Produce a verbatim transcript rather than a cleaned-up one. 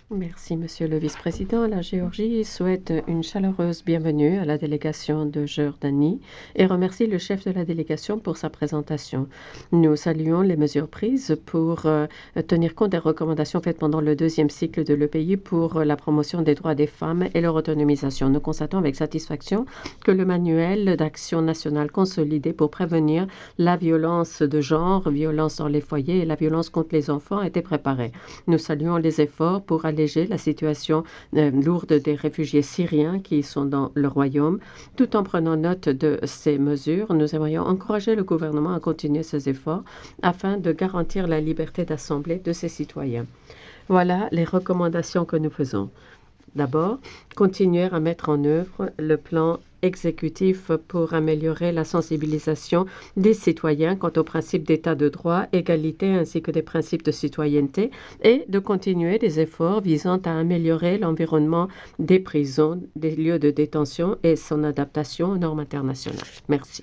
Merci, Monsieur le Vice-président. La Géorgie souhaite une chaleureuse bienvenue à la délégation de Jordanie et remercie le chef de la délégation pour sa présentation. Nous saluons les mesures prises pour euh, tenir compte des recommandations faites pendant le deuxième cycle de l'E P I pour euh, la promotion des droits des femmes et leur autonomisation. Nous constatons avec satisfaction que le manuel d'action nationale consolidé pour prévenir la violence de genre, violence dans les foyers et la violence contre les enfants a été préparé. Nous saluons les efforts pour alléger la situation euh, lourde des réfugiés syriens qui sont dans le royaume. Tout en prenant note de ces mesures, nous aimerions encourager le gouvernement à continuer ses efforts afin de garantir la liberté d'assemblée de ses citoyens. Voilà les recommandations que nous faisons. D'abord, continuer à mettre en œuvre le plan exécutif pour améliorer la sensibilisation des citoyens quant aux principes d'état de droit, égalité ainsi que des principes de citoyenneté et de continuer des efforts visant à améliorer l'environnement des prisons, des lieux de détention et son adaptation aux normes internationales. Merci.